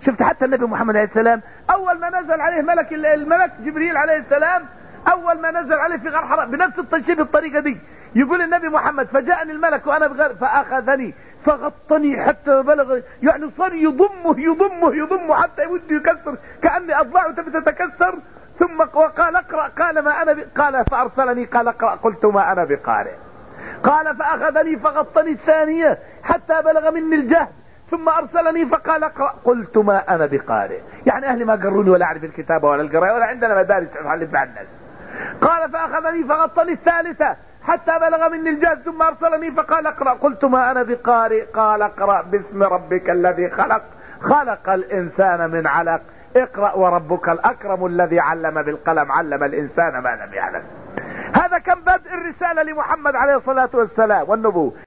شفت حتى النبي محمد عليه السلام اول ما نزل عليه الملك جبريل عليه السلام، اول ما نزل عليه في غار حراء بنفس التنشيب الطريقة دي، يقول النبي محمد فجاءني الملك وانا بغار فاخذني فغطني حتى بلغ، يعني صار يضمه حتى يود يكسر كأني اضلاعه تتكسر. ثم وقال اقرأ، قال ما انا قال فارسلني قال اقرأ، قلت ما انا بقارئ. قال فاخذني فغطني الثانية حتى بلغ مني الجهد، ثم ارسلني فقال اقرأ، قلت ما انا بقارئ. يعني اهلي ما قروني ولا اعرف الكتابة ولا القراءة ولا عندنا مدارس تعلم مع الناس. قال فاخذني فغطني الثالثة حتى بلغ مني الجهد، ثم ارسلني فقال اقرأ، قلت ما انا بقارئ. قال اقرأ باسم ربك الذي خلق، خلق الانسان من علق، اقرأ وربك الاكرم الذي علم بالقلم، علم الانسان ما لم يعلم. هذا كان بدء الرسالة لمحمد عليه الصلاة والسلام والنبوة.